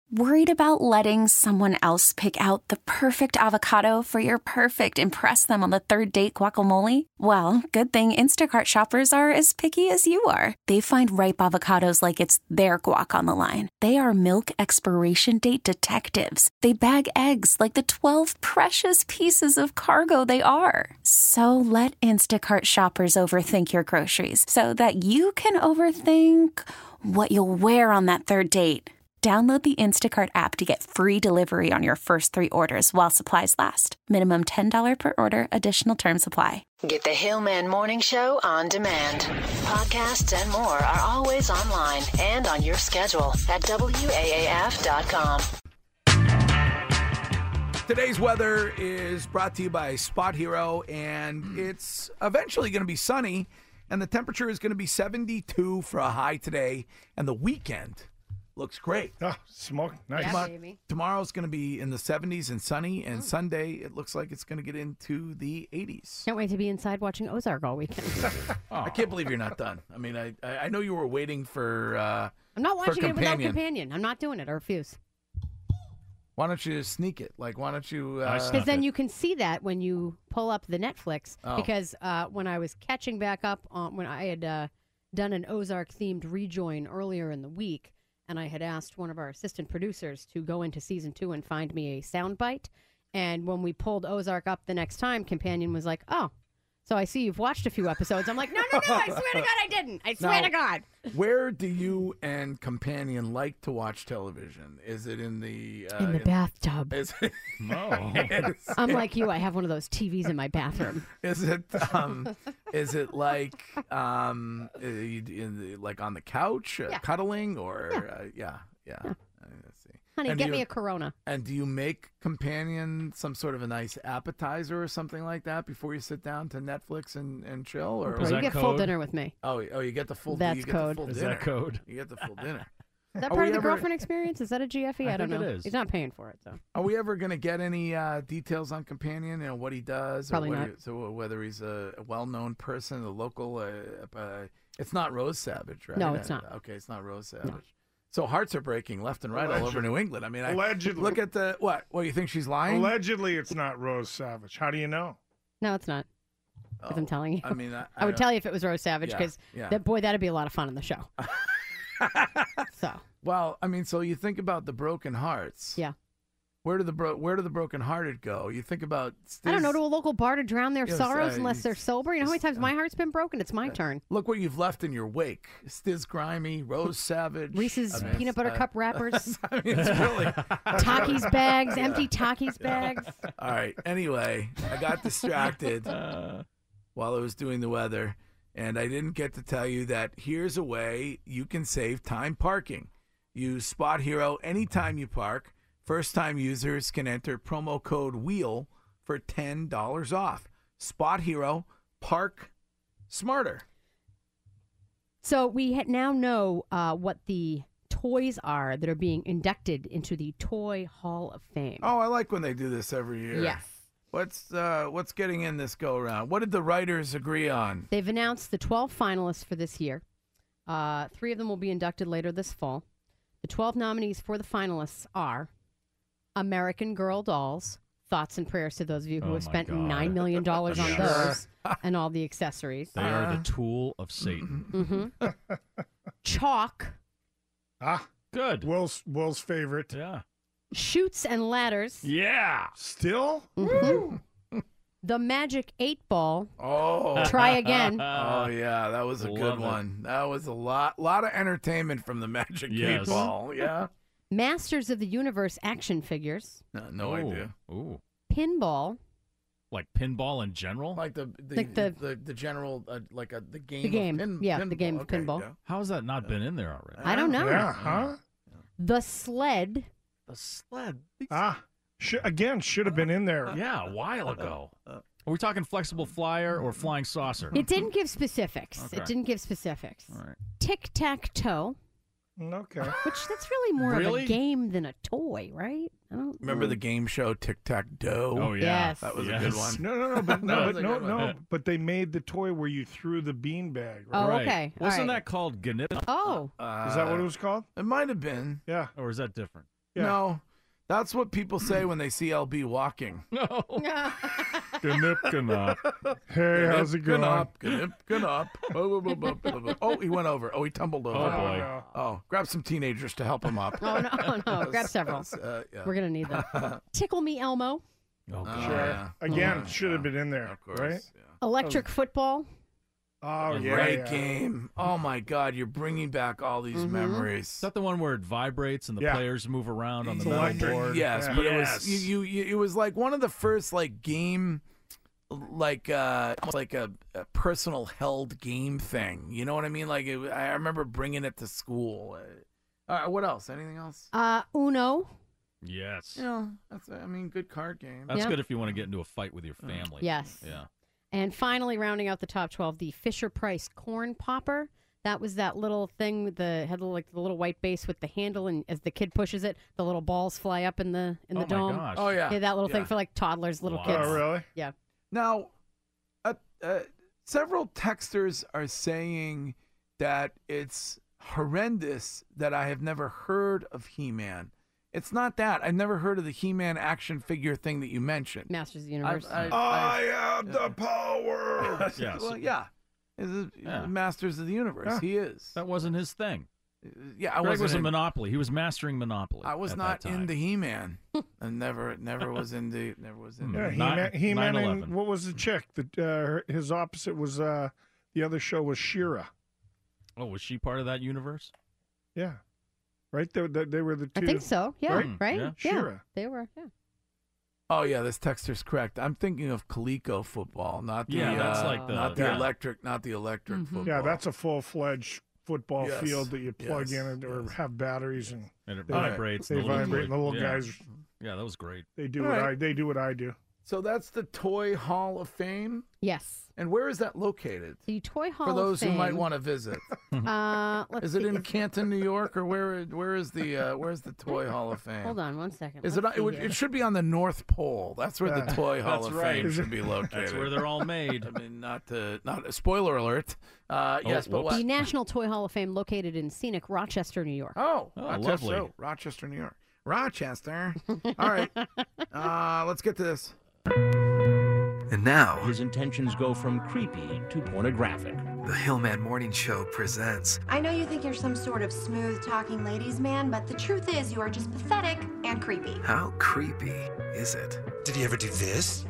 Worried about letting someone else pick out the perfect avocado for your perfect impress them on the third date guacamole? Well, good thing Instacart shoppers are as picky as you are. They find ripe avocados like it's their guac on the line. They are milk expiration date detectives. They bag eggs like the 12 precious pieces of cargo they are. So let Instacart shoppers overthink your groceries so that you can overthink what you'll wear on that third date. Download the Instacart app to get free delivery on your first 3 orders while supplies last. Minimum $10 per order. Additional terms apply. Get the Hillman Morning Show on demand. Podcasts and more are always online and on your schedule at WAAF.com. Today's weather is brought to you by Spot Hero, and it's eventually going to be sunny, and the temperature is going to be 72 for a high today, and the weekend looks great. Oh, smoke. Nice. Yeah, Tomorrow's going to be in the 70s and sunny, and Sunday it looks like it's going to get into the 80s. Can't wait to be inside watching Ozark all weekend. I can't believe you're not done. I mean, I know you were waiting for I'm not watching it without Companion. Companion. I'm not doing it. I refuse. Why don't you sneak it? Like, why don't you... Because then you can see that when you pull up the Netflix. Oh. Because when I was catching back up on when I had done an Ozark-themed rejoin earlier in the week, and I had asked one of our assistant producers to go into season 2 and find me a soundbite. And when we pulled Ozark up the next time, Companion was like, oh, so I see you've watched a few episodes. I'm like, no, I swear to God I didn't. I swear to God. Where do you and Companion like to watch television? Is it in the... in the bathtub. Is it, I'm like you. I have one of those TVs in my bathroom. is it like like on the couch, cuddling, or yeah. Let's see. Honey, And get do me you- a Corona. And do you make Companion some sort of a nice appetizer or something like that before you sit down to Netflix and chill? Or Bro, you get full dinner with me. oh, you get the full. That's you get code. The full Is dinner. that code? You get the full dinner. Is that Are part we of the ever- girlfriend experience? Is that a GFE? I don't think know. it is. He's not paying for it, so. Are we ever going to get any details on Companion? You know what he does, Probably or what not. so whether he's a well-known person, a local. It's not Rose Savage, right? No, it's not. Okay, it's not Rose Savage. So hearts are breaking left and right all over New England. I mean, Allegedly. look at the what? Well, you think she's lying? Allegedly, it's not Rose Savage. How do you know? No, it's not. Because I'm telling you. I mean, I would tell you if it was Rose Savage, Yeah, because yeah. that'd be a lot of fun on the show. So, Well, I mean, so you think about the broken hearts. yeah. Where do the broken hearted go? You think about. I don't know, to a local bar to drown their Yes, sorrows unless they're sober. You know how many times uh, my heart's been broken? It's my turn. Look what you've left in your wake: Stiz Grimy, Rose Savage, Reese's peanut butter cup wrappers, I mean, it's really. Takis bags, empty Takis bags. All right. Anyway, I got distracted while I was doing the weather, and I didn't get to tell you that here's a way you can save time parking. Use Spot Hero anytime you park. First-time users can enter promo code WHEEL for $10 off. Spot Hero, park smarter. So we now know what the toys are that are being inducted into the Toy Hall of Fame. Oh, I like when they do this every year. Yes. What's getting in this go-around? What did the writers agree on? They've announced the 12 finalists for this year. 3 of them will be inducted later this fall. The 12 nominees for the finalists are American Girl dolls. Thoughts and prayers to those of you who Oh have my spent God. $9 million on Sure. those and all the accessories. They are the tool of Satan. Mm-hmm. Chalk, Ah, Good. Will's favorite. Yeah. Chutes and Ladders, Yeah. Still? the Magic 8 Ball, Oh. Try Again, Oh yeah, that was a good Love it. one. That was a lot of entertainment from the Magic Yes. 8 Ball. Yeah, Masters of the Universe action figures, no idea. Ooh. Pinball, Like pinball in general? Like the general the game. The game, Of yeah, pinball. the game of Okay, pinball. yeah. How has that not been in there already? I don't know. Yeah, huh? The Sled, The sled. Ah, should have been in there. Yeah, a while ago. Are we talking flexible flyer or flying saucer? It didn't give specifics. Okay. It didn't give specifics. All right. Tic-tac-toe, Okay. which that's really more of Really? a game than a toy, right? I don't Remember the game show Tic Tac Doe? Oh, yeah. Yes. That was a Yes. good one. No, but That was a good one. but they made the toy where you threw the beanbag. Right? Oh, Right. okay. All Wasn't right. that called Gnip? Oh, Is that what it was called? It might have been. Yeah. Or is that different? Yeah. No, that's what people say when they see LB walking. No. Ganip. Hey, how's it going? Get up. Oh, he went over. Oh, he tumbled over. Oh, boy. no. Oh, grab some teenagers to help him up. Oh, no. Grab several. Yeah. We're going to need them. Tickle Me Elmo. Oh, God. Sure. Yeah. Again, should have been in there, Of course. right? Yeah. Electric football. Oh, yeah. Great yeah. game. Oh my God, you're bringing back all these memories. Is that the one where it vibrates and the Yeah. players move around on the It's metal electric. board? Yes, Yeah. but Yes. it was it was like one of the first like game, like almost like a personal held game thing. You know what I mean? Like I remember bringing it to school. What else? Anything else? Uno. Yes. You know, good card game. That's Yeah. good if you want to get into a fight with your family. Yes. Yeah. And finally, rounding out the top 12, the Fisher-Price corn popper. That was that little thing with had the little white base with the handle, and as the kid pushes it, the little balls fly up in the Oh, dome. my gosh. Oh yeah. Yeah, that little Yeah. thing for like toddlers, little Wow. kids. Oh, really? Yeah. Now, several texters are saying that it's horrendous that I have never heard of He-Man. It's not that. I've never heard of the He-Man action figure thing that you mentioned. Masters of the Universe. I have the power. Yes. Well, yeah. He's Yeah. Masters of the Universe. Yeah. He is. That wasn't his thing. Yeah, I Greg was a in, Monopoly. He was mastering Monopoly. I was at not that time. into He-Man. I never was into. Never was into. Yeah, Nine- He-Man 9/11. and what was the chick? His opposite was the other show was She-Ra. Oh, was she part of that universe? Yeah, right. They were the two. I think so. Yeah. Right? Right? Yeah. She-Ra. They were. Yeah. Oh yeah, this texter's correct. I'm thinking of Coleco football, not the Yeah, that's like the- not the yeah. electric, not the electric football. Yeah, that's a full-fledged football Yes. field that you plug Yes. in or Yes. have batteries and And it They- vibrates. they the little vibrate. And the little yeah. guys Yeah, that was great. they do All what right. they do what I do. So that's the Toy Hall of Fame. Yes. And where is that located? The Toy Hall For those of who Fame. might want to visit. Let's Is it see. in Canton, New York, or where's the Toy Hall of Fame? Hold on one second. Is Let's it? see here. It should be on the North Pole. That's where the Yeah. Toy Hall That's of right. Fame should be located. That's where they're all made. I mean, not a spoiler alert. Yes, but whoops. The what? National Toy Hall of Fame located in scenic Rochester, New York. Oh, Oh, Rochester, lovely. oh, Rochester, New York. Rochester. All right. Let's get to this. And now, His intentions go from creepy to pornographic. the Hillman Morning Show presents I know you think you're some sort of smooth-talking ladies' man, but the truth is you are just pathetic and creepy. How Creepy Is It? Did he ever do this?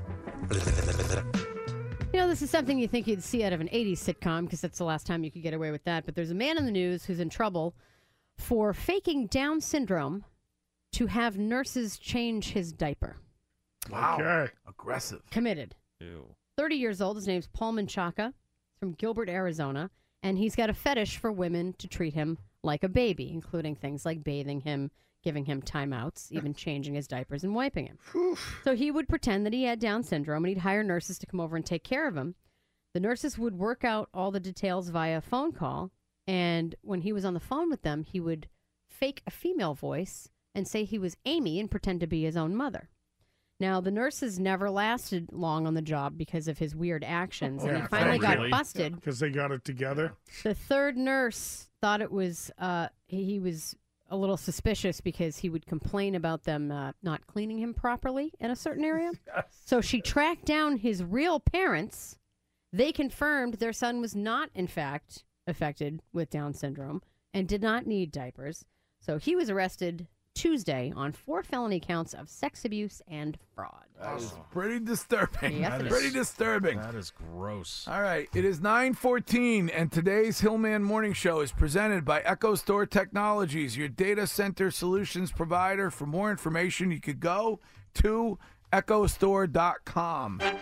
You know, this is something you think you'd see out of an 80s sitcom because that's the last time you could get away with that. But there's a man in the news who's in trouble for faking Down syndrome to have nurses change his diaper. Wow. Okay. Aggressive. Committed. Ew. 30 years old. His name's Paul Menchaca. He's from Gilbert, Arizona. And he's got a fetish for women to treat him like a baby, including things like bathing him, giving him timeouts, even changing his diapers and wiping him. So he would pretend that he had Down syndrome, and he'd hire nurses to come over and take care of him. The nurses would work out all the details via phone call, and when he was on the phone with them, he would fake a female voice and say he was Amy and pretend to be his own mother. Now, the nurses never lasted long on the job because of his weird actions, and he Yeah, finally got really? busted. Because they got it together. The third nurse thought it was he was a little suspicious because he would complain about them not cleaning him properly in a certain area. So she tracked down his real parents. They confirmed their son was not, in fact, affected with Down syndrome and did not need diapers. So he was arrested Tuesday on 4 felony counts of sex abuse and fraud. That is pretty disturbing. Yes, it is. Pretty disturbing. That is gross. All right, it is 9:14, and today's Hillman Morning Show is presented by Echo Store Technologies, your data center solutions provider. For more information, you could go to echostore.com.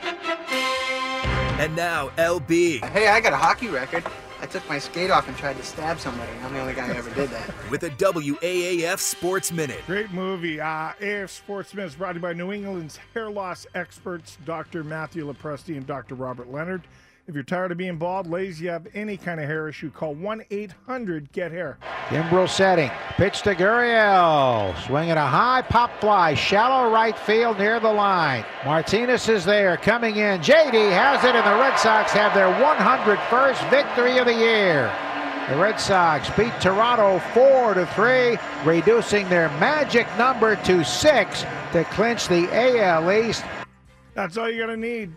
And now, LB Hey, I got a hockey record. I took my skate off and tried to stab somebody. I'm the only guy who ever did that. with a WAAF Sports Minute. Great movie. AF Sportsman is brought to you by New England's hair loss experts, Dr. Matthew Lepresti and Dr. Robert Leonard. If you're tired of being bald, lazy, you have any kind of hair issue, call 1-800-GET-HAIR. Kimbrel setting. Pitch to Gurriel. Swinging a high pop fly. Shallow right field near the line. Martinez is there coming in. JD has it, and the Red Sox have their 101st victory of the year. The Red Sox beat Toronto 4-3, reducing their magic number to 6 to clinch the AL East. That's all you got to need.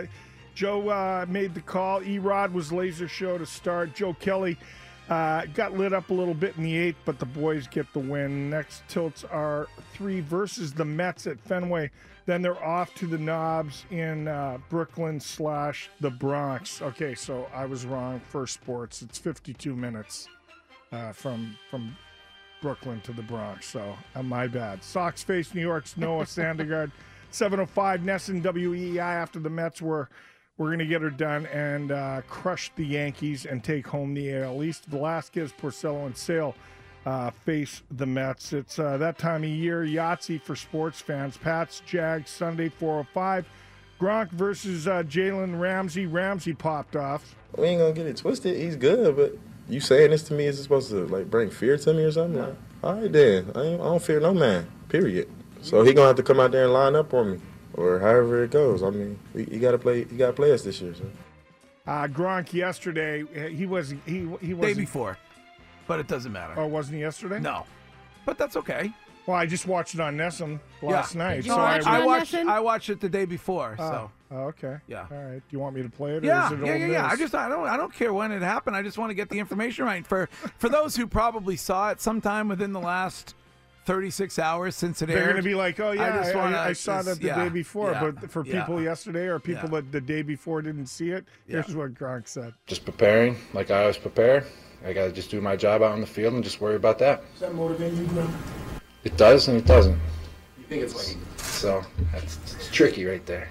Joe made the call. Erod was laser show to start. Joe Kelly got lit up a little bit in the 8th, but the boys get the win. Next tilts are 3 versus the Mets at Fenway. Then they're off to the Knobs in Brooklyn / the Bronx. Okay, so I was wrong for sports. It's 52 minutes from Brooklyn to the Bronx, so my bad. Sox face New York's Noah Syndergaard. 7:05 Nesson WEI after the Mets we're going to get her done and crush the Yankees and take home the AL East. Velasquez, Porcello, and Sale face the Mets. It's that time of year. Yahtzee for sports fans. Pats, Jags, Sunday, 4:05. Gronk versus Jalen Ramsey. Ramsey popped off. We ain't going to get it twisted. He's good, but you saying this to me, is it supposed to bring fear to me or something? No. All right, then. I don't fear no man, period. So he going to have to come out there and line up on me. Or however it goes. I mean, you got to play. You got to play us this year. So. Gronk yesterday. He was day before, but it doesn't matter. Oh, wasn't he yesterday? No, but that's okay. Well, I just watched it on Nesson last night. Did you watch it on Nesson? I watched it the day before. So. Oh, okay. Yeah. All right. Do you want me to play it? Yeah. Or is it Yeah. I don't care when it happened. I just want to get the information right. For those who probably saw it sometime within the last 36 hours since it aired. They're going to be like, oh, yeah, I saw that the day before. Yeah, but for people yesterday or people that the day before didn't see it, here's what Gronk said. Just preparing like I always prepare. I got to just do my job out on the field and just worry about that. Does that motivate you, Gronk? It does and it doesn't. You think it's like... So, it's tricky right there.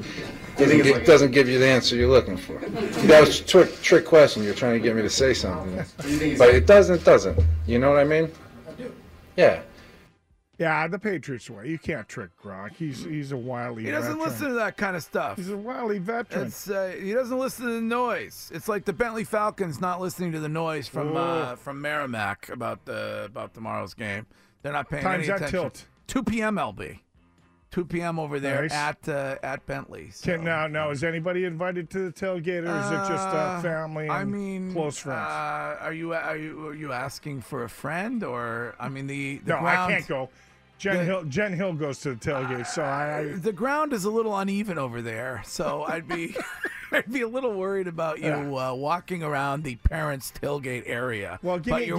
It doesn't give you the answer you're looking for. That was a trick question. You're trying to get me to say something. But it doesn't. You know what I mean? I do. Yeah. Yeah, the Patriots way. You can't trick Gronk. He's a wily veteran. He doesn't listen to that kind of stuff. He's a wily veteran. He doesn't listen to the noise. It's like the Bentley Falcons not listening to the noise from Merrimack about tomorrow's game. They're not paying any attention. Tilt? 2 p.m. LB. 2 p.m. over there at Bentley. So. Now, is anybody invited to the tailgate, or is it just family and close friends? Are you asking for a friend, or the no, ground, I can't go. Jen Hill goes to the tailgate, so the ground is a little uneven over there, so I'd be a little worried about you walking around the parents' tailgate area. Well,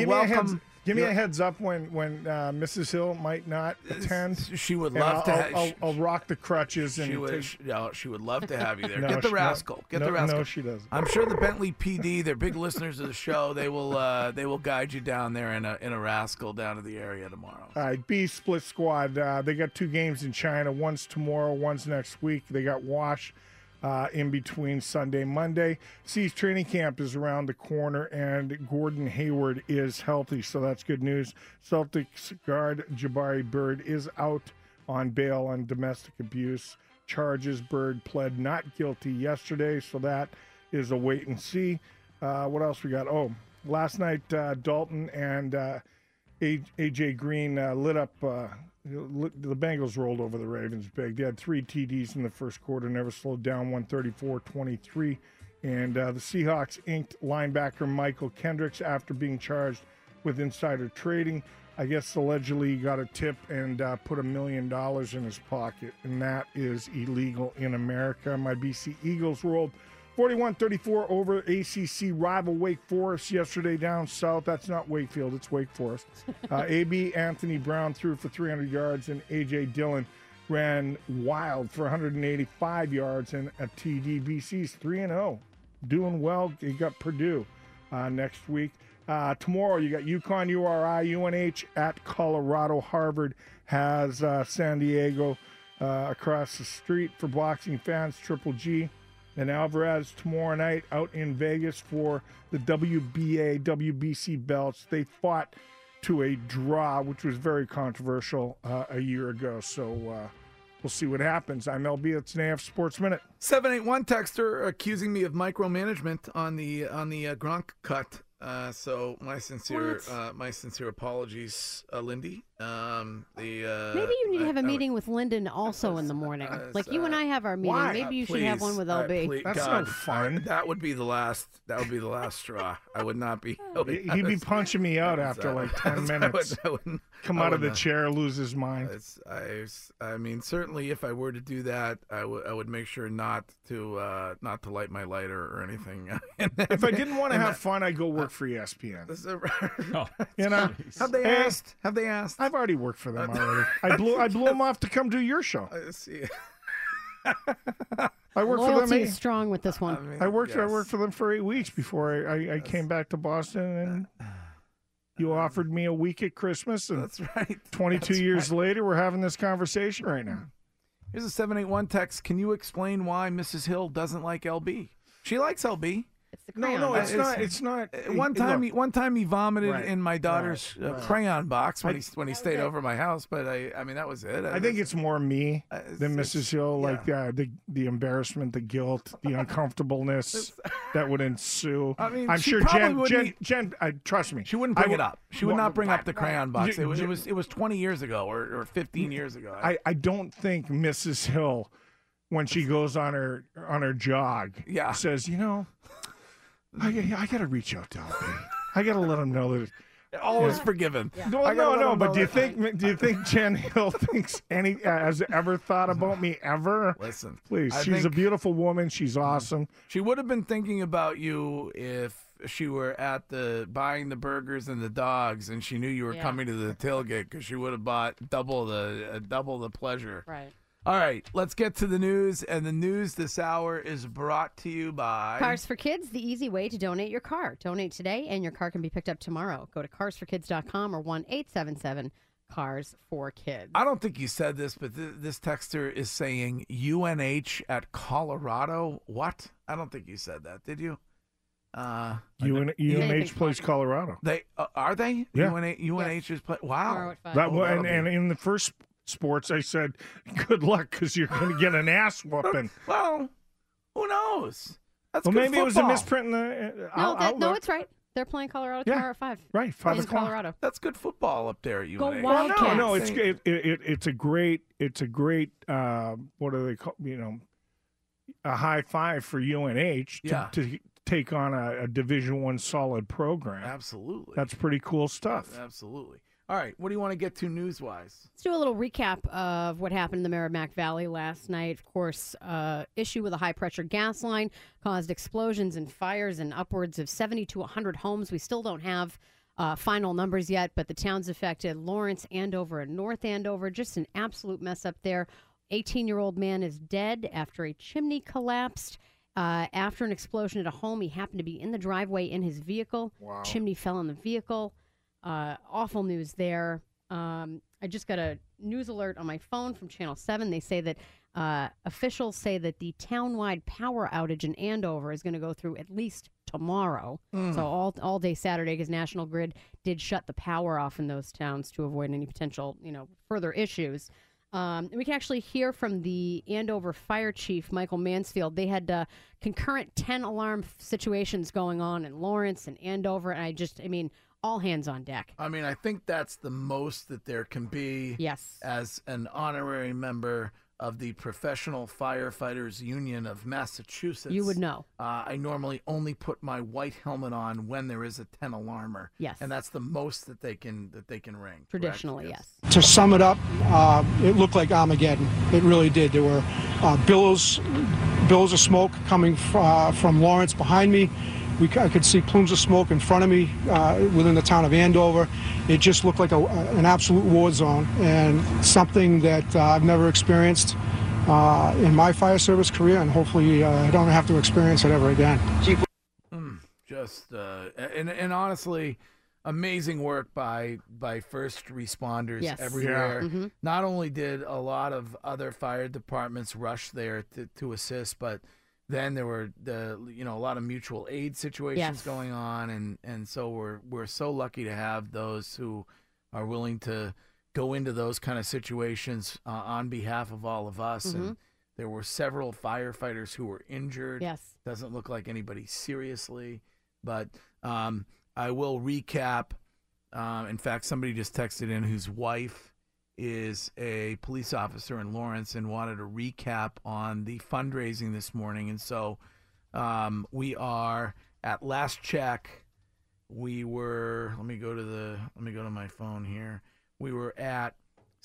give me a heads up when Mrs. Hill might not attend. She would love to. I'll rock the crutches and she would love to have you there. Get the rascal. Get the rascal. No, she doesn't. I'm sure the Bentley PD. They're big listeners of the show. They will guide you down there in a rascal down to the area tomorrow. All right, B split squad. They got 2 games in China. One's tomorrow. One's next week. They got Wash. In between Sunday, Monday. C's training camp is around the corner, and Gordon Hayward is healthy, so that's good news. Celtics guard Jabari Bird is out on bail on domestic abuse charges. Bird pled not guilty yesterday, so that is a wait and see. What else we got? Oh, last night Dalton and A.J. Green lit up. The Bengals rolled over the Ravens big. They had 3 TDs in the first quarter, never slowed down, 134-23. And the Seahawks inked linebacker Michael Kendricks after being charged with insider trading. I guess allegedly he got a tip and put $1 million in his pocket, and that is illegal in America. My BC Eagles rolled 41-34 over ACC rival Wake Forest yesterday down south. That's not Wakefield, it's Wake Forest. AB Anthony Brown threw for 300 yards, and A.J. Dillon ran wild for 185 yards and a TD. BC's 3-0, doing well. You got Purdue next week. Tomorrow you got UConn, URI, UNH at Colorado. Harvard has San Diego across the street for boxing fans, Triple G. And Alvarez tomorrow night out in Vegas for the WBA, WBC belts. They fought to a draw, which was very controversial a year ago. So we'll see what happens. I'm LB. It's an AF Sports Minute. 781 texter accusing me of micromanagement on the Gronk cut. So my sincere apologies, Lindy. Maybe you need to have a meeting with Lyndon also in the morning. Like you and I have our meeting. why? Maybe you should have one with LB. That's no fun. That would be the last. That would be the last straw. I would not be. He'd be punching me out after like 10 minutes. Come out of the chair, lose his mind. I mean, certainly, if I were to do that, I would make sure not to light my lighter or anything. If I didn't want to have fun, I'd go work for ESPN. You know, Have they asked? Have they asked? I've already worked for them already. I blew them off to come do your show. See. I worked Loyalty for them. is strong with this one. I worked for them for 8 weeks before I came back to Boston, and you offered me a week at Christmas, and that's right. 22 years later, we're having this conversation right now. Here's a 781 text. Can you explain why Mrs. Hill doesn't like LB? She likes LB. No, it's not. It's not. One time he vomited Right, in my daughter's right. crayon box when he stayed over at my house. But I mean that was it. I think it's more me than Mrs. Hill. yeah. Like the embarrassment, the guilt, the uncomfortableness that would ensue. I mean, I'm she sure probably Jen. Trust me, She wouldn't bring I it up. She would not bring up the right. crayon box. You- It was 20 years ago or 15 years ago. I don't think Mrs. Hill, when she goes on her jog, says, I got to reach out to LB. I got to let him know that. Always forgiven. No. But do you think Jen Hill has ever thought about me ever? Listen, please. I She's a think- beautiful woman. She's awesome. She would have been thinking about you if she were at buying the burgers and the dogs, and she knew you were coming to the tailgate, because she would have bought double the pleasure. Right. All right, let's get to the news, and the news this hour is brought to you by Cars for Kids, the easy way to donate your car. Donate today, and your car can be picked up tomorrow. Go to carsforkids.com or 1-877-CARS-4-KIDS. I don't think you said this, but this texter is saying UNH at Colorado. What? I don't think you said that. Did you? UNH plays Colorado. They are they? Yeah. UNH is play. Wow. And in the first sports, I said, "Good luck, because you're going to get an ass whooping." Well, who knows? That's well, good maybe it was a football. misprint in the. No, it's right. They're playing Colorado tomorrow at 5. Right, 5 in o'clock. Colorado. That's good football up there at UNH. Go Well, Wildcats. no, it's a great what do they call, a high five for UNH to take on a Division I solid program. Absolutely. That's pretty cool stuff. Absolutely. All right, what do you want to get to news-wise? Let's do a little recap of what happened in the Merrimack Valley last night. Of course, issue with a high-pressure gas line caused explosions and fires in upwards of 70 to 100 homes. We still don't have final numbers yet, but the towns affected, Lawrence, Andover, and North Andover, just an absolute mess up there. 18-year-old man is dead after a chimney collapsed. After an explosion at a home, he happened to be in the driveway in his vehicle. Wow. Chimney fell on the vehicle. Awful news there. I just got a news alert on my phone from Channel 7. They say that officials say that the town-wide power outage in Andover is going to go through at least tomorrow. So all day Saturday, because National Grid did shut the power off in those towns to avoid any potential, further issues. We can actually hear from the Andover Fire Chief, Michael Mansfield. They had concurrent 10-alarm situations going on in Lawrence and Andover, and all hands on deck. I mean, I think that's the most that there can be. Yes. As an honorary member of the Professional Firefighters Union of Massachusetts. You would know. I normally only put my white helmet on when there is a 10 alarmer. Yes. And that's the most that they can ring. Traditionally, yes. To sum it up, it looked like Armageddon. It really did. There were billows of smoke coming from Lawrence behind me. I could see plumes of smoke in front of me within the town of Andover. It just looked like an absolute war zone, and something that I've never experienced in my fire service career, and hopefully I don't have to experience it ever again. And honestly, amazing work by first responders everywhere. Yeah. Mm-hmm. Not only did a lot of other fire departments rush there to assist, but then there were a lot of mutual aid situations going on, and so we're so lucky to have those who are willing to go into those kind of situations on behalf of all of us. Mm-hmm. And there were several firefighters who were injured. Yes. Doesn't look like anybody seriously, but I will recap. In fact, somebody just texted in whose wife is a police officer in Lawrence and wanted a recap on the fundraising this morning. And so we are at last check. We were, let me go to my phone here. We were at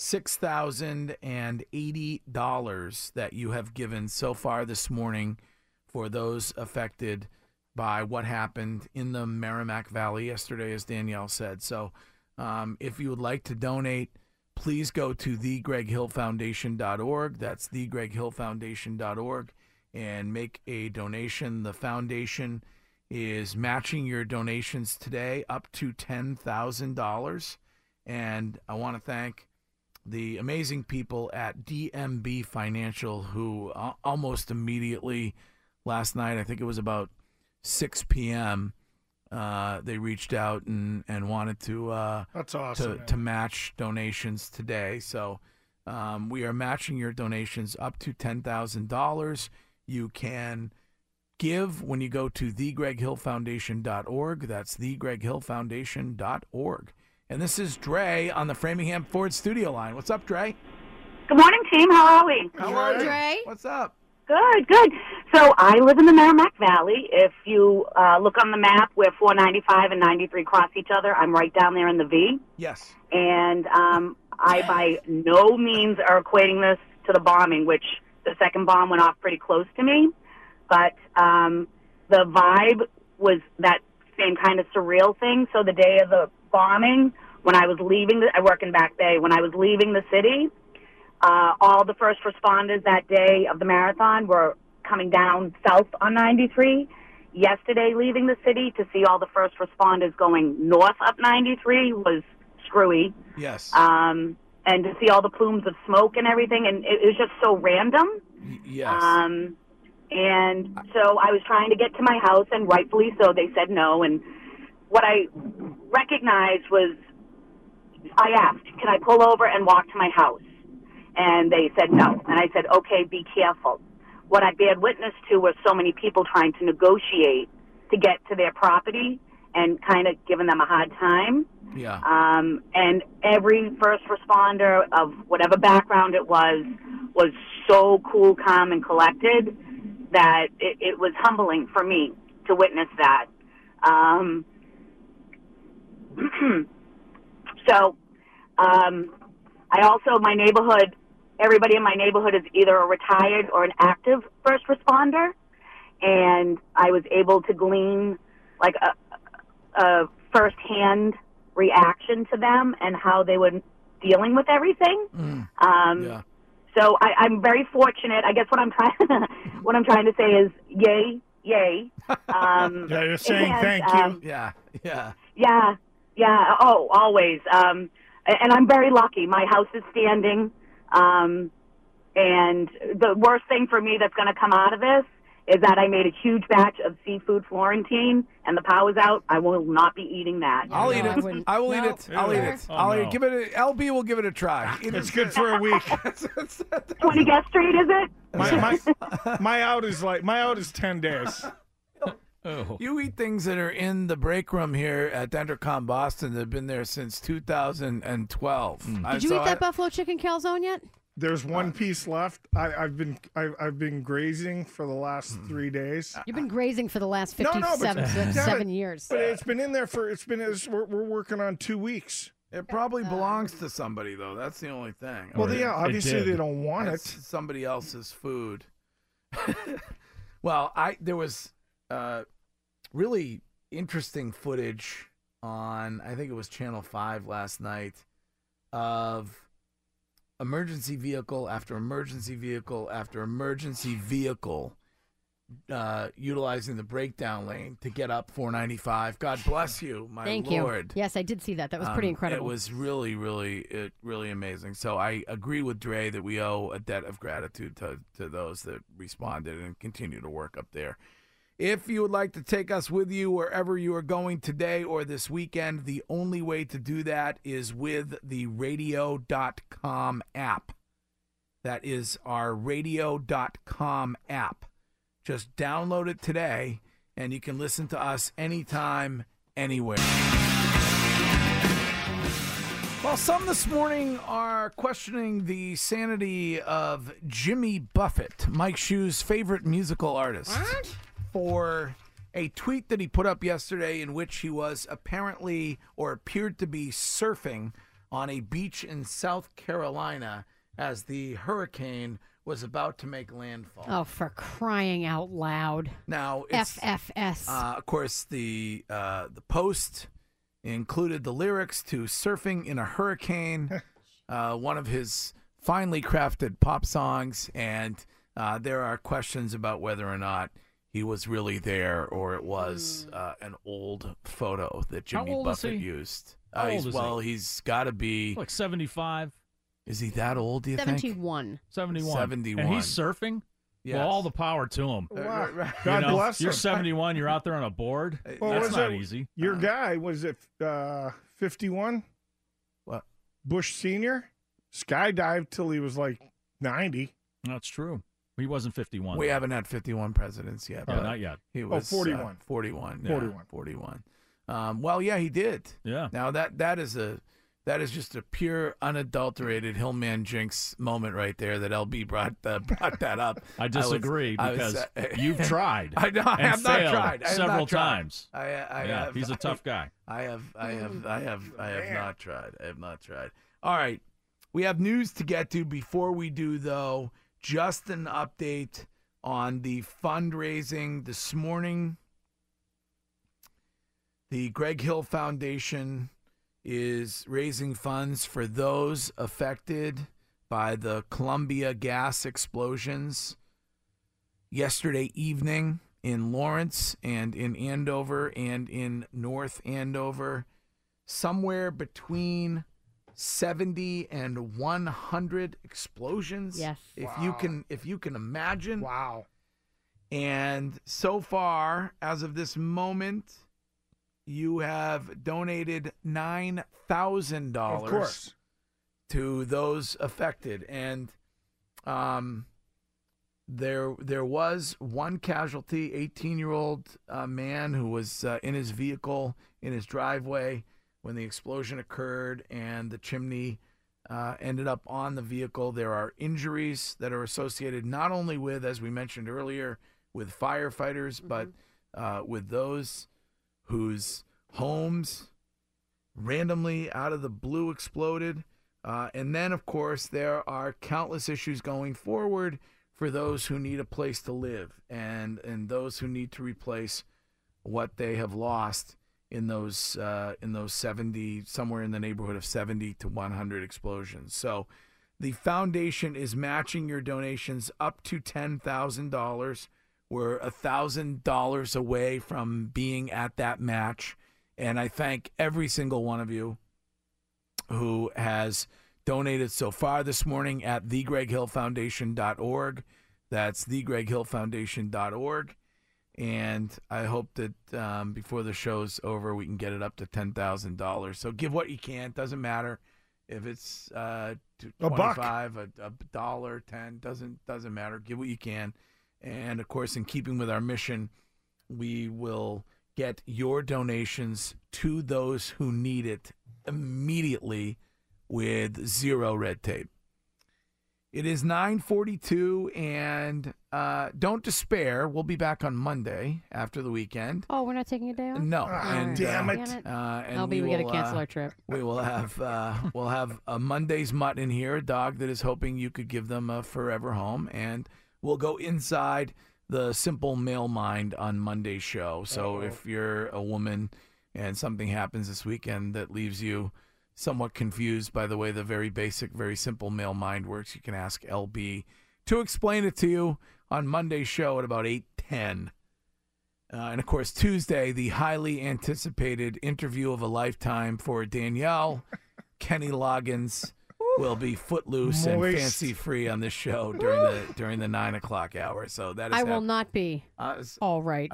$6,080 that you have given so far this morning for those affected by what happened in the Merrimack Valley yesterday, as Danielle said. So if you would like to donate, please go to thegreghillfoundation.org. That's thegreghillfoundation.org and make a donation. The foundation is matching your donations today up to $10,000. And I want to thank the amazing people at DMB Financial who almost immediately last night, I think it was about 6 p.m., they reached out and wanted to That's awesome, to match donations today. So we are matching your donations up to $10,000. You can give when you go to thegreghillfoundation.org. That's thegreghillfoundation.org. And this is Dre on the Framingham Ford studio line. What's up, Dre? Good morning, team. How are we? How are you? Dre? What's up? Good, good. So I live in the Merrimack Valley. If you look on the map where 495 and 93 cross each other, I'm right down there in the V. Yes. And I by no means are equating this to the bombing, which the second bomb went off pretty close to me. But the vibe was that same kind of surreal thing. So the day of the bombing, when I was leaving, I work in Back Bay, when I was leaving the city, all the first responders that day of the marathon were coming down south on 93. Yesterday, leaving the city, to see all the first responders going north up 93 was screwy. Yes. And to see all the plumes of smoke and everything, and it was just so random. Yes. And so I was trying to get to my house, and rightfully so, they said no. And what I recognized was, I asked, can I pull over and walk to my house? And they said no. And I said, okay, be careful. What I bared witness to was so many people trying to negotiate to get to their property and kind of giving them a hard time. Yeah. And every first responder of whatever background it was so cool, calm, and collected that it was humbling for me to witness that. So I also, my neighborhood, everybody in my neighborhood is either a retired or an active first responder, and I was able to glean like a firsthand reaction to them and how they were dealing with everything. Yeah. So I'm very fortunate. I guess what I'm trying to say is yay. Yeah, you're saying thank you. Yeah. Yeah. Oh, always. And I'm very lucky. My house is standing. And the worst thing for me that's going to come out of this is that I made a huge batch of seafood Florentine, and the power's out. I will not be eating that. I'll eat it. I will eat it. I'll eat it. I'll give it. LB will give it a try. It's good for a week. 20 Guest Street, is it? My out is 10 days. Oh. You eat things that are in the break room here at Dendercom Boston that have been there since 2012. Did you eat that buffalo chicken calzone yet? There's one piece left. I've been grazing for the last 3 days. You've been grazing for the last 7 years. But it's been in there we're working on 2 weeks. It probably belongs to somebody, though. That's the only thing. Well, yeah, obviously they don't want it. It's somebody else's food. Well, there was really interesting footage on, I think it was Channel 5 last night, of emergency vehicle after emergency vehicle after emergency vehicle utilizing the breakdown lane to get up 495. God bless you, my Thank Lord. you. Yes, I did see that. That was pretty incredible. It was really, really, really amazing. So I agree with Dre that we owe a debt of gratitude to those that responded and continue to work up there. If you would like to take us with you wherever you are going today or this weekend, the only way to do that is with the radio.com app. That is our radio.com app. Just download it today, and you can listen to us anytime, anywhere. Well, some this morning are questioning the sanity of Jimmy Buffett, Mike Shue's favorite musical artist, for a tweet that he put up yesterday in which he was apparently or appeared to be surfing on a beach in South Carolina as the hurricane was about to make landfall. Oh, for crying out loud. Now, it's, FFS. Of course, the post included the lyrics to Surfing in a Hurricane, one of his finely crafted pop songs, and there are questions about whether or not he was really there or it was an old photo that Jimmy Buffett used. How old is he? He's got to be... Like 75. Is he that old, do you think? 71. 71. And he's surfing? Yes. Well, all the power to him. Wow. God bless him. You're 71, you're out there on a board. Well, That's not easy. Your guy, was it 51? What? Bush Sr.? Skydived till he was like 90. That's true. He wasn't 51. We haven't had 51 presidents yet. But not yet. He was 41. 41. Yeah, 41. 41. Well, yeah, he did. Yeah. Now that is just a pure, unadulterated Hillman Jinx moment right there that LB brought that up. I disagree because you've tried. I know. I have not tried. I have several not tried. times. I have. He's a tough guy. I have not tried. I have not tried. All right. We have news to get to before we do, though. Just an update on the fundraising this morning. The Greg Hill Foundation is raising funds for those affected by the Columbia gas explosions yesterday evening in Lawrence and in Andover and in North Andover. Somewhere between 70 and 100 explosions. Yes. If you can imagine. Wow. And so far, as of this moment, you have donated $9,000 Of course. to those affected. And there was one casualty, 18-year-old man who was in his vehicle in his driveway when the explosion occurred and the chimney ended up on the vehicle. There are injuries that are associated not only with, as we mentioned earlier, with firefighters, but with those whose homes randomly out of the blue exploded. And then, of course, there are countless issues going forward for those who need a place to live and those who need to replace what they have lost in those 70, somewhere in the neighborhood of 70 to 100 explosions. So the foundation is matching your donations up to $10,000. We're $1,000 away from being at that match. And I thank every single one of you who has donated so far this morning at thegreghillfoundation.org. That's thegreghillfoundation.org. And I hope that before the show's over, we can get it up to $10,000. So give what you can. Doesn't matter if it's $25, a dollar, $10. Doesn't matter. Give what you can. And of course, in keeping with our mission, we will get your donations to those who need it immediately with zero red tape. It is 9:42, and don't despair. We'll be back on Monday after the weekend. Oh, we're not taking a day off? No. Damn it. And we got to cancel our trip. We will have we'll have a Monday's mutt in here, a dog that is hoping you could give them a forever home, and we'll go inside the Simple Male Mind on Monday's show. So if you're a woman and something happens this weekend that leaves you somewhat confused by the way the very basic, very simple male mind works, you can ask LB to explain it to you on Monday's show at about 8:10. And, of course, Tuesday, the highly anticipated interview of a lifetime for Danielle. Kenny Loggins will be footloose and fancy-free on this show during the 9 o'clock hour. So that is I will not be all right.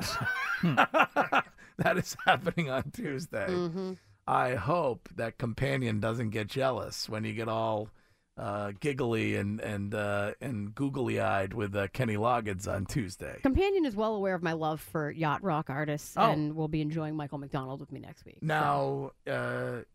That is happening on Tuesday. Mm-hmm. I hope that Companion doesn't get jealous when you get all giggly and googly-eyed with Kenny Loggins on Tuesday. Companion is well aware of my love for yacht rock artists and will be enjoying Michael McDonald with me next week. Now,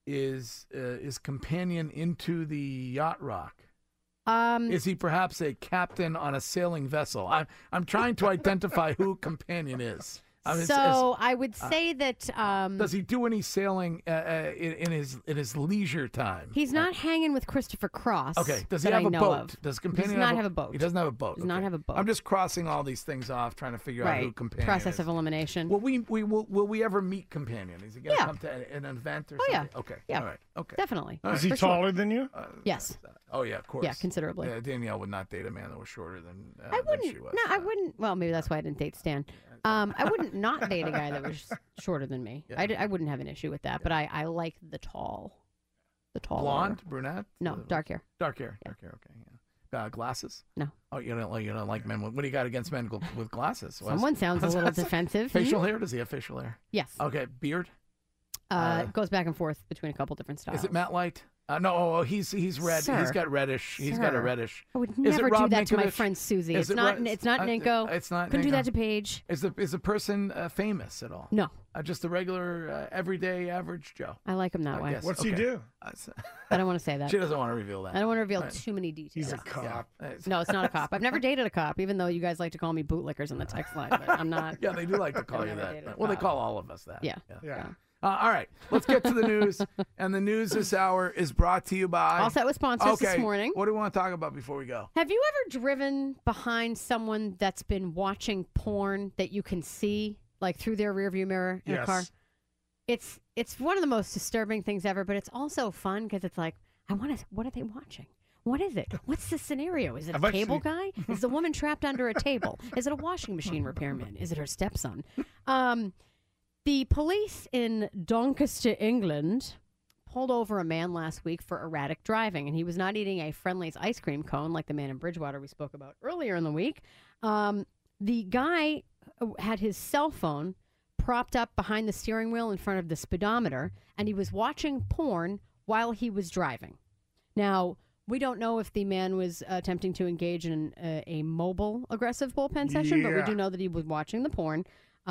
is companion into the yacht rock? Is he perhaps a captain on a sailing vessel? I'm trying to identify who companion is. I would say that. Does he do any sailing in his leisure time? He's not hanging with Christopher Cross. Okay. Does he have a boat? Does companion He does not have a boat. He doesn't have a boat. Does not have a boat. I'm just crossing all these things off, trying to figure out who companion Process is. of elimination. Will we ever meet companion? Is he going to come to an event or something? Yeah. Okay. Yeah. All right. Okay. Definitely. All right. Is he taller than you? Yes. Oh yeah, of course. Yeah, considerably. Danielle would not date a man that was shorter than she was. No, I wouldn't. Well, maybe that's why I didn't date Stan. I wouldn't not date a guy that was shorter than me. Yeah. I wouldn't have an issue with that, but I like the tall. Blonde, brunette? No, dark hair. Dark hair. Dark hair. Okay. Yeah. Glasses? No. Oh, you don't like men. What do you got against men with glasses? Someone sounds a little defensive. Facial hair? Does he have facial hair? Yes. Okay. Beard? It goes back and forth between a couple different styles. Is it Matt Light? No, he's red. Sir. He's got reddish. He's got a reddish. I would Is never it Rob do that to my Ninkovich? friend Susie. Is It's not Ninko. It's not. Couldn't do Ninko. that to Paige. Is the person famous at all? No. Just a regular, everyday, average Joe. I like him that way. Guess. What's he do? I don't want to say that. She doesn't want to reveal that. I don't want to reveal Right. too many details. He's a cop. No, it's not a cop. I've never dated a cop, even though you guys like to call me bootlickers in the text line, but I'm not. Yeah, they do like to call you that. Well, they call all of us that. Yeah. All right, let's get to the news. And the news this hour is brought to you by... All set with sponsors this morning. What do we want to talk about before we go? Have you ever driven behind someone that's been watching porn that you can see, like through their rearview mirror in a car? It's one of the most disturbing things ever, but it's also fun because it's like, what are they watching? What is it? What's the scenario? Is it a cable guy? Is the woman trapped under a table? Is it a washing machine repairman? Is it her stepson? The police in Doncaster, England, pulled over a man last week for erratic driving, and he was not eating a Friendly's ice cream cone like the man in Bridgewater we spoke about earlier in the week. The guy had his cell phone propped up behind the steering wheel in front of the speedometer, and he was watching porn while he was driving. Now, we don't know if the man was attempting to engage in a mobile aggressive bullpen session, but we do know that he was watching the porn.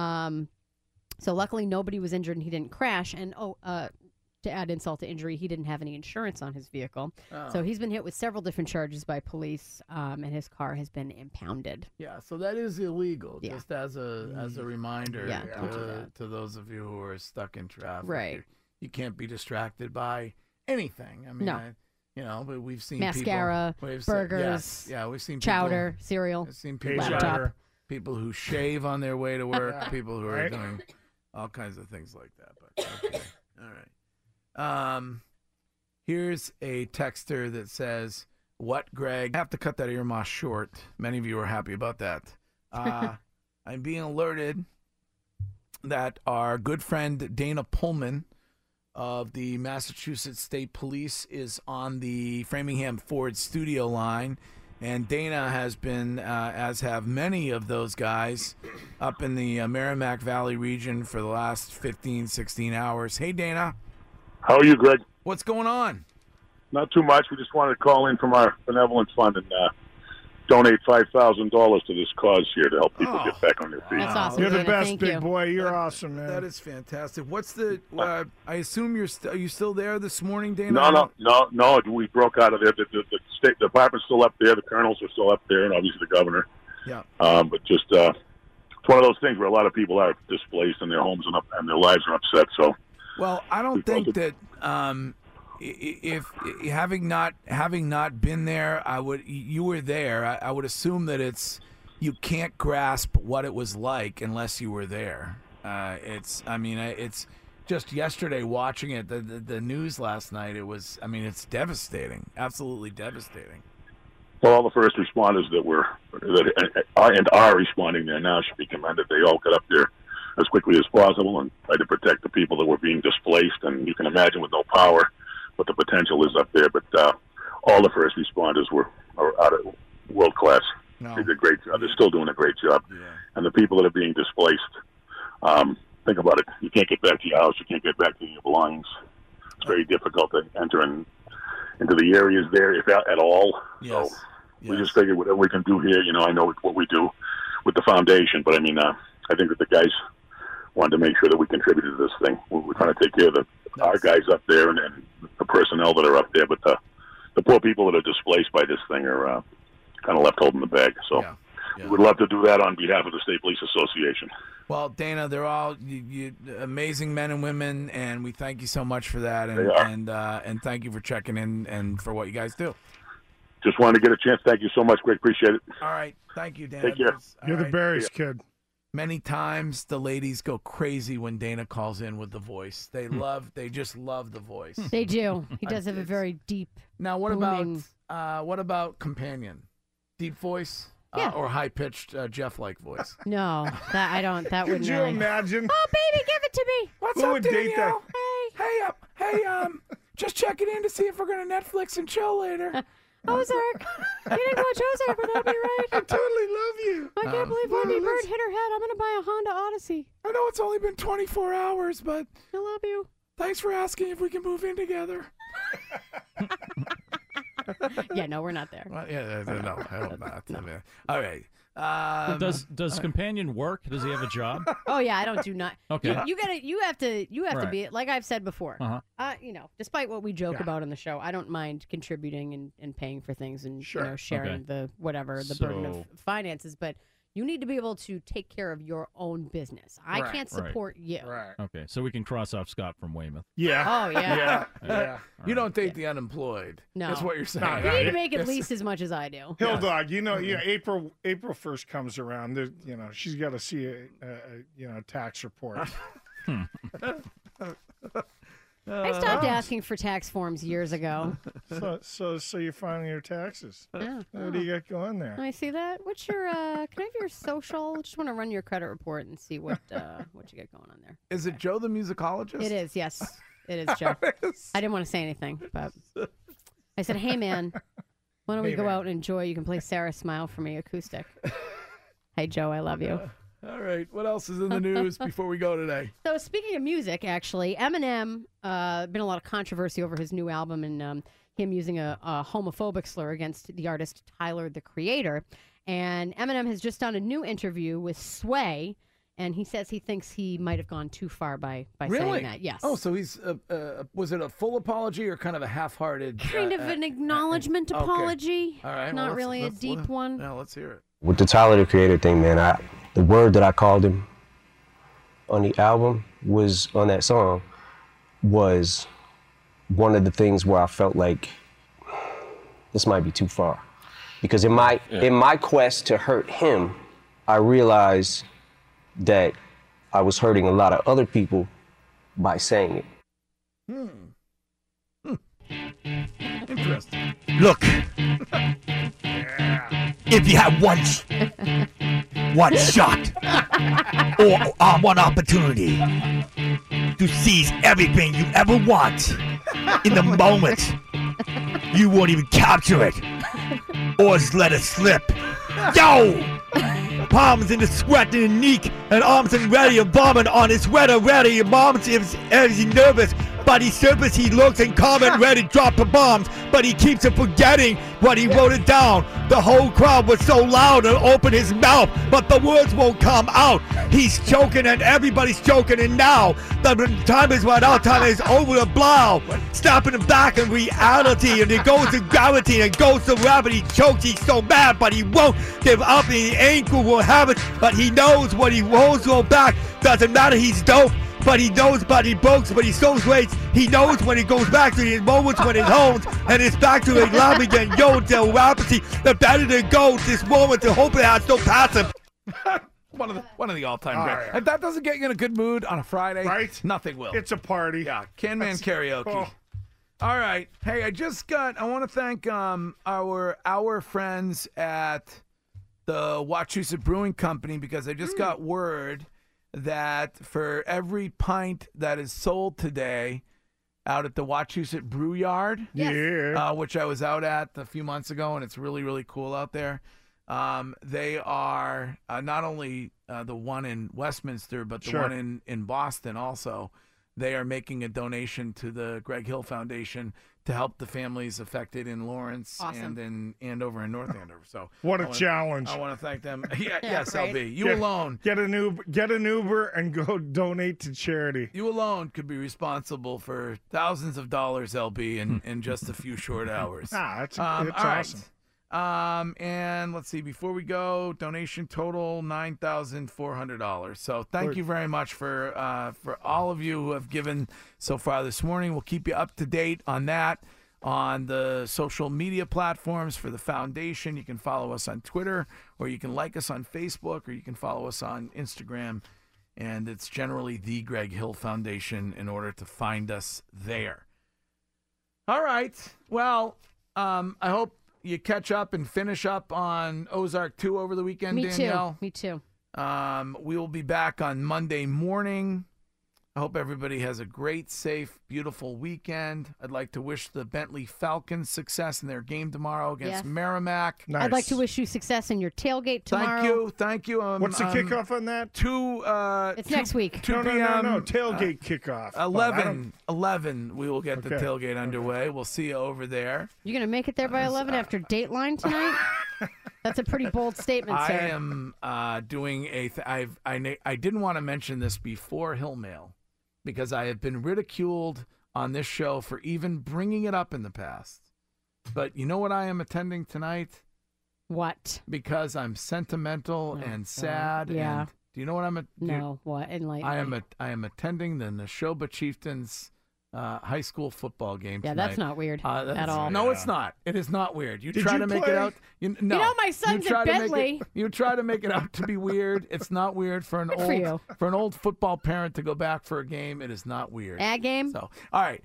So luckily nobody was injured and he didn't crash. And to add insult to injury, he didn't have any insurance on his vehicle. So he's been hit with several different charges by police, and his car has been impounded. Yeah, so that is illegal, just as a reminder to those of you who are stuck in traffic. Right. You can't be distracted by anything. I mean, but we've seen mascara, burgers, we've seen chowder, cereal, I've seen people, laptop. People who shave on their way to work, people who are doing all kinds of things like that. But okay. All right. Here's a texter that says, "What, Greg? I have to cut that earmuff short." Many of you are happy about that. I'm being alerted that our good friend Dana Pullman of the Massachusetts State Police is on the Framingham Ford studio line. And Dana has been, as have many of those guys, up in the Merrimack Valley region for the last 15, 16 hours. Hey, Dana. How are you, Greg? What's going on? Not too much. We just wanted to call in from our benevolent fund and donate $5,000 to this cause here to help people get back on their feet. That's awesome. You're the Dana. best, Thank big you. boy. You're awesome, man. That is fantastic. What's the? I assume are you still there this morning, Dana? No. We broke out of there. The State Department's still up there. The colonels are still up there, and obviously the governor. Yeah. But just it's one of those things where a lot of people are displaced and their homes and their lives are upset. So. Well, I don't think that if having not been there, you were there. I would assume that you can't grasp what it was like unless you were there. It's just yesterday watching it, the news last night. It's devastating, absolutely devastating. Well, all the first responders that are responding there now should be commended. They all got up there as quickly as possible and tried to protect the people that were being displaced. And you can imagine with no power what the potential is up there. But all the first responders are out of world class. No. They did a great job. They're still doing a great job. Yeah. And the people that are being displaced, think about it. You can't get back to your house. You can't get back to your belongings. It's very difficult to enter into the areas there, if at all. Yes. So we just figured whatever we can do here. I know what we do with the foundation, but I think that the guys wanted to make sure that we contributed to this thing. We're trying to take care of our guys up there and the personnel that are up there, but the poor people that are displaced by this thing are kind of left holding the bag. So we would love to do that on behalf of the State Police Association. Well, Dana, they're all you amazing men and women, and we thank you so much for that, They are. and thank you for checking in and for what you guys do. Just wanted to get a chance. Thank you so much, Greg. Appreciate it. All right, thank you, Dana. Take care. You're the Berries kid. Many times the ladies go crazy when Dana calls in with the voice. They just love the voice. They do. He does have a very deep. Now, what booming- about companion? Deep voice or high pitched Jeff-like voice? No, that I don't. That wouldn't. Could you really... imagine? Oh, baby, give it to me. What's Who up, would date Danielle? Hey, just checking in to see if we're gonna Netflix and chill later. Ozark. You didn't watch Ozark without me, right? I totally love you. I can't believe Wendy Bird hit her head. I'm gonna buy a Honda Odyssey. I know it's only been 24 hours, but I love you. Thanks for asking if we can move in together. Yeah, no, we're not there. Well, no, I hope not. No. All right. Does companion work? Does he have a job? Oh yeah, I don't do not. Okay. You have to Right. be like I've said before. Uh-huh. Despite what we joke about on the show, I don't mind contributing and paying for things and sharing Okay. the burden of finances, but you need to be able to take care of your own business. I Right. can't Right. support you. Right. Okay, so we can cross off Scott from Weymouth. Yeah. Oh yeah. Yeah. You don't date the unemployed. No. That's what you're saying. No, You need to make at least as much as I do. Hill Dog, April 1st comes around. She's got to see a tax report. I stopped asking for tax forms years ago. So you're filing your taxes. Yeah. What do you got going there? I see that. What's your? Can I have your social? Just want to run your credit report and see what you got going on there. Is it Joe the musicologist? It is. Yes, it is, Joe. I didn't want to say anything, but I said, "Hey, man, why don't we go out and enjoy? You can play Sarah Smile for me acoustic." Hey, Joe, I love you. All right. What else is in the news before we go today? So speaking of music, actually, Eminem, been a lot of controversy over his new album and him using a homophobic slur against the artist Tyler, the Creator. And Eminem has just done a new interview with Sway, and he says he thinks he might have gone too far by saying that. Yes. Oh, so he's was it a full apology or kind of a half-hearted? Kind of an acknowledgement okay. apology. All right. Not well, really a deep one. Yeah, let's hear it. With the Tyler, the Creator thing, man, the word that I called him on the album was, on that song, was one of the things where I felt like this might be too far. Because in my quest to hurt him, I realized that I was hurting a lot of other people by saying it. Interesting. Look, if you had one shot or one opportunity to seize everything you ever want in the moment, you won't even capture it or just let it slip. Yo! Palms in the sweat and the neck, and arms and ready, and bombing on his sweater ready, and moms is nervous. But he surface, he looks and calm and ready, drop the bombs. But he keeps on forgetting what he wrote it down. The whole crowd was so loud and opened his mouth, but the words won't come out. He's choking and everybody's choking, and now the time is run out, time is over the blow. Snapping him back in reality, and it goes to gravity and goes to gravity. He chokes, he's so mad, but he won't give up, and the ankle will have it. But he knows when he rolls go back, doesn't matter, he's dope. But he knows, but he breaks, but he so great. He knows when he goes back to his moments when it hones, and it's back to a love again. Yo, Del Rapidity, the better to go this moment to hope it has no passive. One of the all-time great. right. If that doesn't get you in a good mood on a Friday, Right? nothing will. It's a party. Yeah, Can Man Karaoke. Oh. All right. Hey, I want to thank our friends at the Wachusett Brewing Company, because I just got word that for every pint that is sold today out at the Wachusett Brew Yard, which I was out at a few months ago, and it's really, really cool out there. They are not only the one in Westminster, but the one in Boston also. they are making a donation to the Greg Hill Foundation to help the families affected in Lawrence and over in North Andover. So what a challenge! I want to thank them. Yes, right? LB, you alone get an Uber and go donate to charity. You alone could be responsible for thousands of dollars, LB, in just a few short hours. That's all awesome. Right. And let's see, before we go, donation total $9,400. So thank you very much for all of you who have given so far this morning. We'll keep you up to date on that on the social media platforms for the foundation. You can follow us on Twitter, or you can like us on Facebook, or you can follow us on Instagram. And it's generally the Greg Hill Foundation in order to find us there. All right. Well, I hope you catch up and finish up on Ozark 2 over the weekend, Danielle. Me too. We will be back on Monday morning. I hope everybody has a great, safe, beautiful weekend. I'd like to wish the Bentley Falcons success in their game tomorrow against Merrimack. Nice. I'd like to wish you success in your tailgate tomorrow. Thank you. What's the kickoff on that? It's next week. 2 No, p.m. Tailgate kickoff. 11, we will get the tailgate underway. We'll see you over there. You're going to make it there by 11 after Dateline tonight? That's a pretty bold statement, sir. I am doing I didn't want to mention this before Hill Mail because I have been ridiculed on this show for even bringing it up in the past. But you know what I am attending tonight? What? Because I'm sentimental and sad. Yeah. And do you know what what? Enlighten me. I am attending the Neshoba Chieftains high school football game tonight. That's not weird at all. No, it's not. It is not weird. You try to make it out. No. You know my son's at Bentley. You try to make it out to be weird. It's not weird for an old football parent to go back for a game. It is not weird. Ag game. So, all right,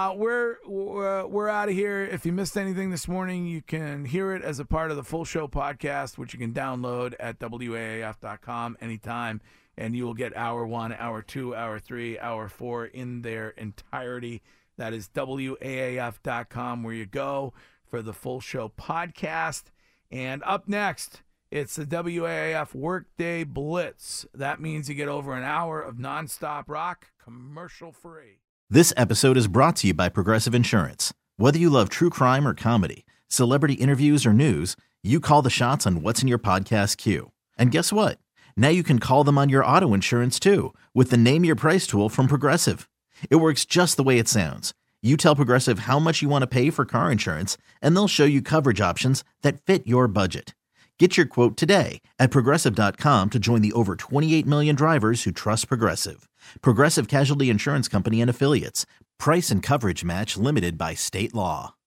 we're out of here. If you missed anything this morning, you can hear it as a part of the Full Show podcast, which you can download at WAAF.com anytime. And you will get hour 1, hour 2, hour 3, hour 4 in their entirety. That is WAAF.com, where you go for the Full Show podcast. And up next, it's the WAAF Workday Blitz. That means you get over an hour of nonstop rock, commercial free. This episode is brought to you by Progressive Insurance. Whether you love true crime or comedy, celebrity interviews or news, you call the shots on what's in your podcast queue. And guess what? Now you can call them on your auto insurance, too, with the Name Your Price tool from Progressive. It works just the way it sounds. You tell Progressive how much you want to pay for car insurance, and they'll show you coverage options that fit your budget. Get your quote today at Progressive.com to join the over 28 million drivers who trust Progressive. Progressive Casualty Insurance Company and Affiliates. Price and coverage match limited by state law.